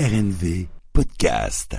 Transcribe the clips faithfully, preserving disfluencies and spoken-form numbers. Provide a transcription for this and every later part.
R N V Podcast.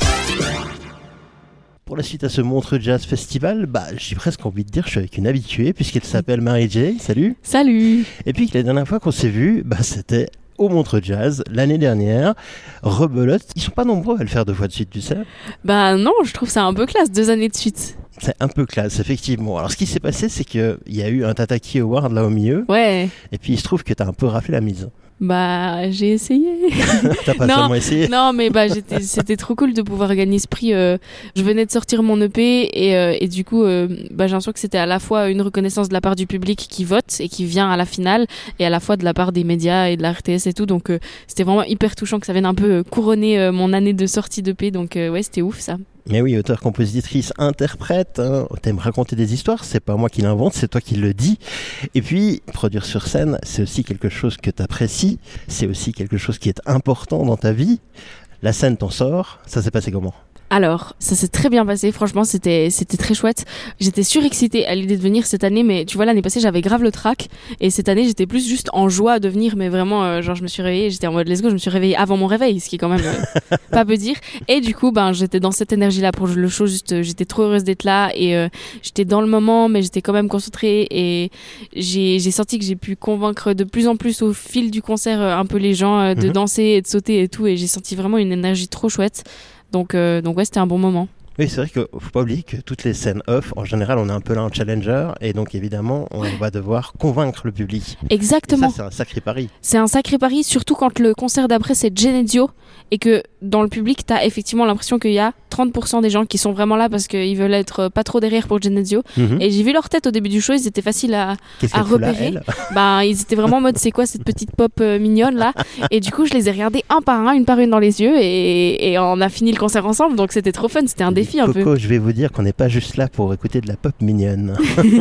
Pour la suite à ce Montreux Jazz Festival, bah, j'ai presque envie de dire que je suis avec une habituée puisqu'elle s'appelle Mary-J. Salut. Salut. Et puis que la dernière fois qu'on s'est vu, bah, c'était au Montreux Jazz l'année dernière. Rebelote, ils sont pas nombreux à le faire deux fois de suite, tu sais. Bah non, je trouve ça un peu classe, deux années de suite. C'est un peu classe, effectivement. Alors ce qui s'est passé, c'est qu'il y a eu un Tataki Award là au milieu. Ouais. Et puis il se trouve que t'as un peu raflé la mise. Bah j'ai essayé. T'as pas non, seulement essayé. Non mais bah j'étais, c'était trop cool de pouvoir gagner ce prix. Euh, je venais de sortir mon E P et, euh, et du coup euh, bah, j'ai l'impression que c'était à la fois une reconnaissance de la part du public qui vote et qui vient à la finale et à la fois de la part des médias et de la R T S et tout. Donc euh, c'était vraiment hyper touchant que ça vienne un peu couronner euh, mon année de sortie d'E P. Donc euh, ouais, c'était ouf ça. Mais oui, auteur, compositrice, interprète, hein. T'aimes raconter des histoires, c'est pas moi qui l'invente, c'est toi qui le dis. Et puis, produire sur scène, c'est aussi quelque chose que t'apprécies, c'est aussi quelque chose qui est important dans ta vie. La scène t'en sort, ça s'est passé comment ? Alors, ça s'est très bien passé, franchement, c'était c'était très chouette. J'étais surexcitée à l'idée de venir cette année, mais tu vois, l'année passée, j'avais grave le trac, et cette année, j'étais plus juste en joie de venir, mais vraiment, euh, genre, je me suis réveillée, j'étais en mode let's go, je me suis réveillée avant mon réveil, ce qui est quand même euh, pas peu dire. Et du coup, ben, j'étais dans cette énergie-là pour le show, juste, euh, j'étais trop heureuse d'être là, et euh, j'étais dans le moment, mais j'étais quand même concentrée, et j'ai j'ai senti que j'ai pu convaincre de plus en plus au fil du concert euh, un peu les gens euh, de mm-hmm. danser et de sauter et tout, et j'ai senti vraiment une énergie trop chouette. Donc, euh, donc ouais, c'était un bon moment. Oui, c'est vrai qu'il ne faut pas oublier que toutes les scènes off, en général, on est un peu là en challenger, et donc évidemment, on va devoir convaincre le public. Exactement. Et ça, c'est un sacré pari. C'est un sacré pari, surtout quand le concert d'après, c'est Genesio, et que dans le public, t'as effectivement l'impression qu'il y a trente pour cent des gens qui sont vraiment là parce qu'ils veulent être pas trop derrière pour Genesio. Mm-hmm. Et j'ai vu leur tête au début du show, ils étaient faciles à, à repérer. Là, bah, ils étaient vraiment en mode, c'est quoi cette petite pop euh, mignonne là? Et du coup, je les ai regardés un par un, une par une dans les yeux, et, et on a fini le concert ensemble, donc c'était trop fun, c'était un défi Coco, un peu. Coco, je vais vous dire qu'on n'est pas juste là pour écouter de la pop mignonne.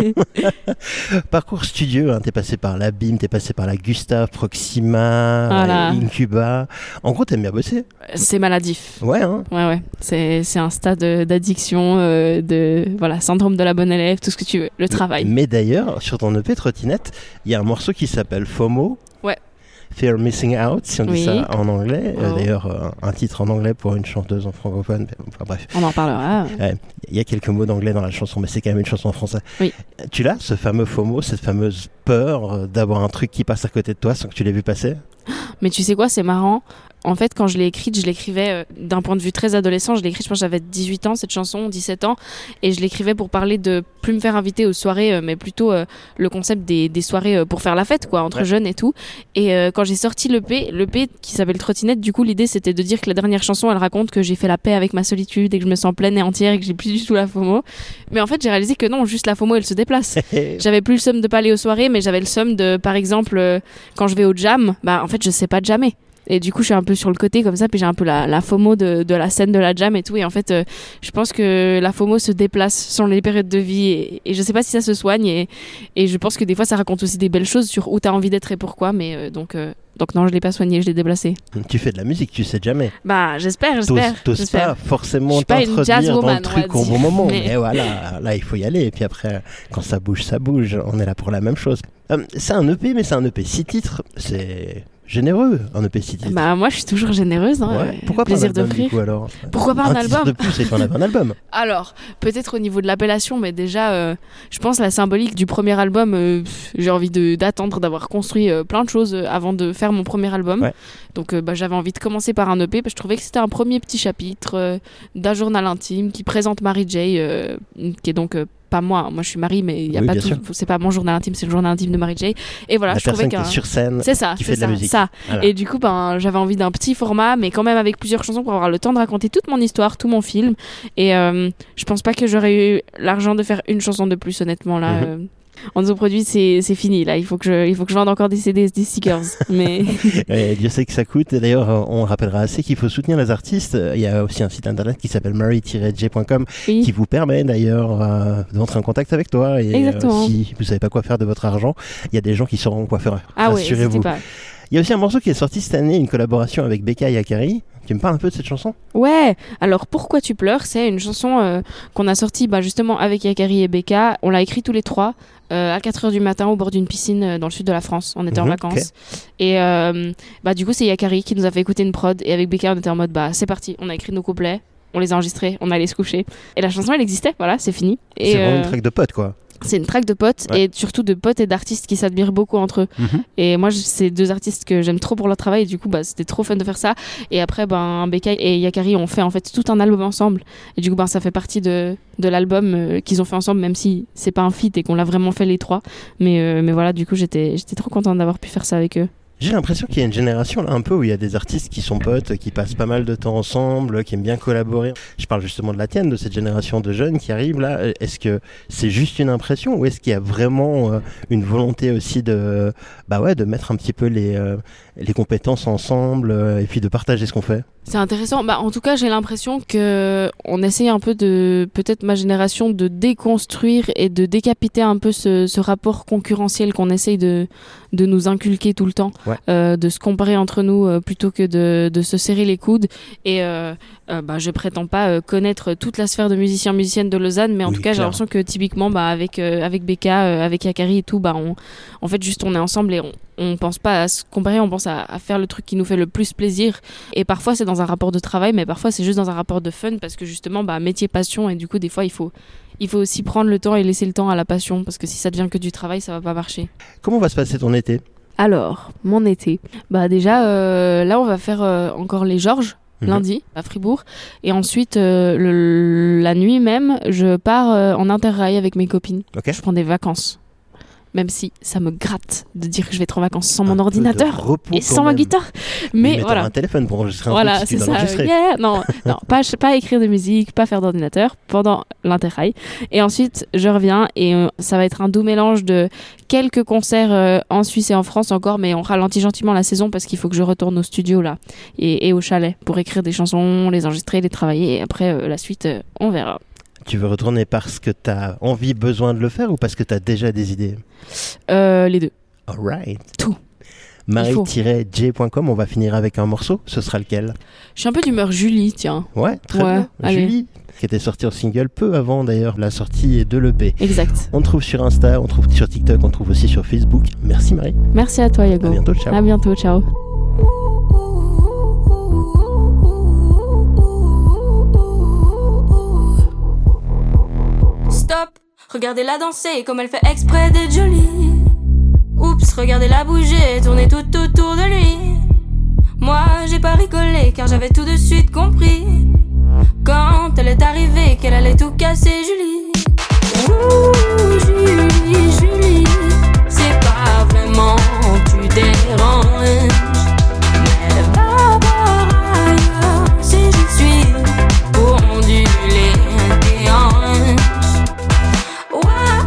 Parcours studieux, hein, t'es passé par la B I M, t'es passé par la Gustave, Proxima, voilà. Incuba. En gros, t'aimes bien bosser. C'est maladif. Ouais, hein. Ouais, ouais. C'est, c'est un stade d'addiction, euh, de voilà, syndrome de la bonne élève, tout ce que tu veux, le travail. Mais, mais d'ailleurs, sur ton E P Trottinette, il y a un morceau qui s'appelle FOMO. Ouais. Fear Missing Out, si on dit oui. ça en anglais. Oh. Euh, d'ailleurs, euh, un titre en anglais pour une chanteuse en francophone. Enfin bref. On en parlera. Il euh, y a quelques mots d'anglais dans la chanson, mais c'est quand même une chanson en français. Oui. Tu l'as, ce fameux FOMO, cette fameuse peur euh, d'avoir un truc qui passe à côté de toi sans que tu l'aies vu passer ? Mais tu sais quoi, c'est marrant. En fait, quand je l'ai écrite, je l'écrivais euh, d'un point de vue très adolescent. Je l'ai écrite, je pense que j'avais dix-huit ans, cette chanson, dix-sept ans. Et je l'écrivais pour parler de plus me faire inviter aux soirées, euh, mais plutôt euh, le concept des, des soirées euh, pour faire la fête, quoi, entre ouais. jeunes et tout. Et euh, quand j'ai sorti l'E P, l'E P qui s'appelle Trottinette, du coup, l'idée c'était de dire que la dernière chanson, elle raconte que j'ai fait la paix avec ma solitude et que je me sens pleine et entière et que j'ai plus du tout la FOMO. Mais en fait, j'ai réalisé que non, juste la FOMO, elle se déplace. J'avais plus le seum de pas aller aux soirées, mais j'avais le seum de, par exemple, euh, quand je vais au jam, bah en fait, je sais pas jammer. Et du coup, je suis un peu sur le côté comme ça, puis j'ai un peu la, la FOMO de, de la scène de la jam et tout. Et en fait, euh, je pense que la FOMO se déplace selon les périodes de vie. Et, et je sais pas si ça se soigne. Et, et je pense que des fois, ça raconte aussi des belles choses sur où t'as envie d'être et pourquoi. Mais euh, donc, euh, donc non, je l'ai pas soigné, je l'ai déplacé. Tu fais de la musique, tu sais jamais. Bah, j'espère, j'espère. T'oses, t'oses j'espère. pas forcément pas t'introduire woman, dans le truc au bon moment. Mais... mais voilà, là, il faut y aller. Et puis après, quand ça bouge, ça bouge. On est là pour la même chose. Euh, c'est un E P, mais c'est un E P six titres. C'est... généreux, un E P six titres. Bah moi je suis toujours généreuse, hein. Ouais. Pourquoi plaisir pas un album d'offrir. Du coup, alors Pourquoi pas un, un album de plus, c'est qu'on avait un album. Alors peut-être au niveau de l'appellation, mais déjà euh, je pense la symbolique du premier album, euh, j'ai envie de, d'attendre d'avoir construit euh, plein de choses euh, avant de faire mon premier album. Ouais. Donc euh, bah, j'avais envie de commencer par un E P parce que je trouvais que c'était un premier petit chapitre euh, d'un journal intime qui présente Mary-J, euh, qui est donc euh, pas moi, moi je suis Marie, mais il y a oui, pas tout, sûr. c'est pas mon journal intime, c'est le journal intime de Mary-J. Et voilà, la je trouvais personne qui est sur scène, c'est ça, qui c'est fait de ça, la musique. Ça. Voilà. Et du coup, ben j'avais envie d'un petit format, mais quand même avec plusieurs chansons pour avoir le temps de raconter toute mon histoire, tout mon film. Et euh, je pense pas que j'aurais eu l'argent de faire une chanson de plus, honnêtement là. Mm-hmm. Euh, en nos produits, c'est, c'est fini là. Il faut que je, il faut que je vende encore des C D, des stickers. Mais ouais, Dieu sait que ça coûte. Et d'ailleurs, on rappellera assez qu'il faut soutenir les artistes. Il y a aussi un site internet qui s'appelle mary tiret j point com oui. qui vous permet d'ailleurs euh, d'entrer en contact avec toi. Et exactement. Euh, si vous savez pas quoi faire de votre argent, il y a des gens qui sauront quoi faire. Ah rassurez-vous. Ouais, pas. Il y a aussi un morceau qui est sorti cette année, une collaboration avec Becca Yakari, Tu me parles un peu de cette chanson ? Ouais, alors Pourquoi tu pleures, c'est une chanson euh, qu'on a sortie bah, justement avec Yakari et Becca. On l'a écrit tous les trois euh, à quatre heures du matin au bord d'une piscine euh, dans le sud de la France. On était Mhm, en vacances. ok. Et euh, bah, du coup, c'est Yakari qui nous a fait écouter une prod. Et avec Becca, on était en mode bah c'est parti, on a écrit nos couplets, on les a enregistrés, on allait se coucher. Et la chanson, elle existait, voilà, c'est fini. Et, C'est vraiment euh, une track de potes, quoi. c'est une track de potes Ouais. et surtout de potes et d'artistes qui s'admirent beaucoup entre eux. Mhm. Et moi, je- c'est deux artistes que j'aime trop pour leur travail et du coup, bah, c'était trop fun de faire ça. Et après, ben, Becca et Yakari ont fait en fait tout un album ensemble. Et du coup, ben, ça fait partie de, de l'album euh, qu'ils ont fait ensemble, même si c'est pas un feat et qu'on l'a vraiment fait les trois. Mais, euh, mais voilà, du coup, j'étais, j'étais trop contente d'avoir pu faire ça avec eux. J'ai l'impression qu'il y a une génération là un peu où il y a des artistes qui sont potes, qui passent pas mal de temps ensemble, qui aiment bien collaborer. Je parle justement de la tienne, de cette génération de jeunes qui arrivent là. Est-ce que c'est juste une impression ou est-ce qu'il y a vraiment euh, une volonté aussi de, bah ouais, de mettre un petit peu les, euh, les compétences ensemble euh, et puis de partager ce qu'on fait ? C'est intéressant. Bah, en tout cas, j'ai l'impression que on essaye un peu de, peut-être ma génération, de déconstruire et de décapiter un peu ce, ce rapport concurrentiel qu'on essaye de, de nous inculquer tout le temps, Ouais. euh, de se comparer entre nous euh, plutôt que de, de se serrer les coudes. Et euh, euh, bah, je prétends pas euh, connaître toute la sphère de musiciens musiciennes de Lausanne, mais en Oui, tout cas, j'ai clair. l'impression que typiquement, bah, avec euh, avec Becca, euh, avec Yakari et tout, bah, on, en fait, juste on est ensemble et on on pense pas à se comparer, on pense à, à faire le truc qui nous fait le plus plaisir. Et parfois c'est dans un rapport de travail, mais parfois c'est juste dans un rapport de fun parce que justement, bah, métier passion et du coup des fois il faut il faut aussi prendre le temps et laisser le temps à la passion parce que si ça devient que du travail, ça va pas marcher. Comment va se passer ton été ? Alors, mon été. Bah déjà, euh, là on va faire euh, encore les Georges. Mhm. Lundi à Fribourg et ensuite euh, le, la nuit même je pars euh, en interrail avec mes copines. Ok. Je prends des vacances, même si ça me gratte de dire que je vais être en vacances sans Un mon peu de ordinateur repos et quand sans ma même. guitare, Oui, mais t'auras voilà, un téléphone pour enregistrer un voilà, truc si c'est tu dois ça. l'enregistrer. Yeah. Non, non, pas, pas écrire de musique, pas faire d'ordinateur pendant l'interrail. Et ensuite, je reviens et euh, ça va être un doux mélange de quelques concerts euh, en Suisse et en France encore, mais on ralentit gentiment la saison parce qu'il faut que je retourne au studio là et, et au chalet pour écrire des chansons, les enregistrer, les travailler. Et après, euh, la suite, euh, on verra. Tu veux retourner parce que tu as envie, besoin de le faire ou parce que tu as déjà des idées ? Euh, les deux. Alright. Tout. marie Il faut. tiret j point com, on va finir avec un morceau. Ce sera lequel ? Je suis un peu d'humeur Julie, tiens. Ouais, très Ouais, bien. allez. Julie, qui était sortie en single peu avant d'ailleurs la sortie de l'E P. Exact. On te trouve sur Insta, on te trouve sur TikTok, on te trouve aussi sur Facebook. Merci Marie. Merci à toi, Yago. À bientôt, ciao. À bientôt, ciao. Stop, regardez-la danser comme elle fait exprès d'être jolie. Oups, regardez-la bouger, tourner tout autour de lui. Moi, j'ai pas rigolé car j'avais tout de suite compris. Quand elle est arrivée, qu'elle allait tout casser, Julie. Ouh, Julie, Julie, c'est pas vraiment que tu déranges. Mais va voir ailleurs si je suis pour onduler tes hanches. Why,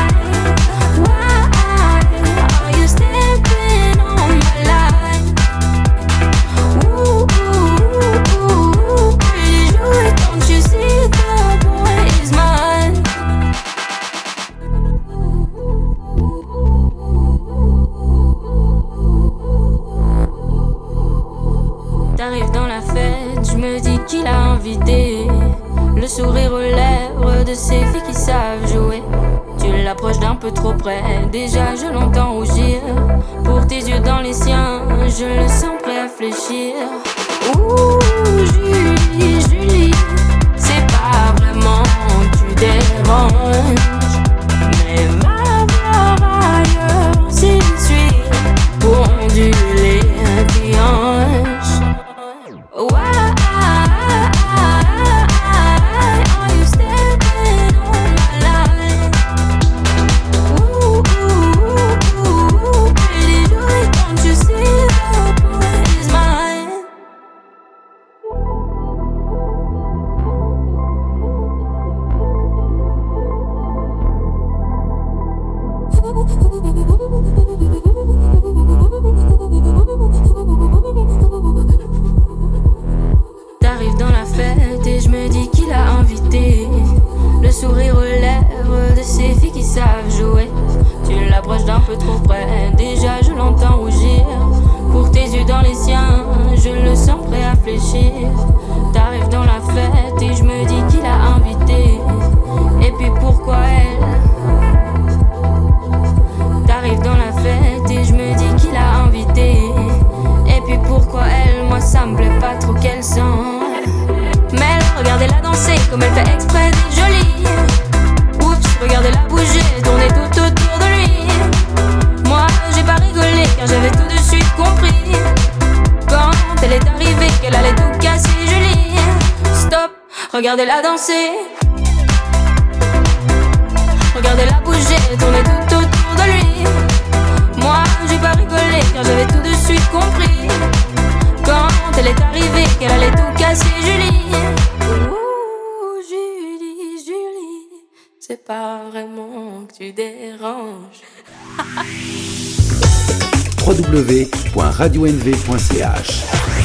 why are you stepping on my line? Ooh, ooh, ooh, pretty Julie, don't you see the boy is mine? T'arrives dans la fête, je me dis qu'il a invité. Le sourire aux lèvres de ces filles qui savent jouer. Tu l'approches d'un peu trop près, déjà je l'entends rougir. Pour tes yeux dans les siens, je le sens prêt à fléchir. Ouh, Julie, Julie, c'est pas vraiment que tu déranges. Mais va voir ailleurs si je suis pour onduler tes hanches. Why are you stepping on my line? Ooh, ooh, ooh, pretty Julie, don't you see the boy is mine? T'arrives dans la fête et je me dis qu'il a invité. Le sourire aux lèvres de ces filles qui savent jouer. Tu l'approches d'un peu trop près, déjà je l'entends rougir. Pour tes yeux dans les siens, je le sens prêt à fléchir. reconnaissant. Mais là, regardez-la danser comme elle fait exprès d'être jolie. Oups, regardez-la bouger, tourner tout autour de lui. Moi, j'ai pas rigolé car j'avais tout de suite compris. Quand elle est arrivée, qu'elle allait tout casser, Julie. Stop, regardez-la danser. Regardez-la bouger, tourner tout autour de lui. Moi, j'ai pas rigolé car j'avais tout de suite compris. Quand elle est arrivée, qu'elle allait tout casser, Julie. Ouh, Julie, Julie, c'est pas vraiment que tu déranges. w w w point radio n v point c h